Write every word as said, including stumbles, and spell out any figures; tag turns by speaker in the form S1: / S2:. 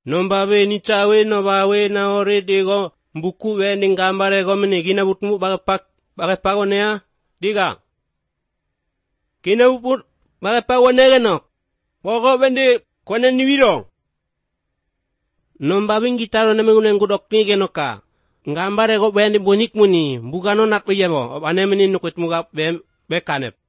S1: Nombawe ni chawe no bawe na ore digo mbuku we ningambare go menigina butmu bagapak bagapagonea diga. Kina buput bagapagonega no. Bogo bende kone niwiro. Nombawe ngitaro na mengunen gudok ni genoka. Ngambare go bende bonik muni bugano nakwe yebo. Ane menin nukut muga be bekanep.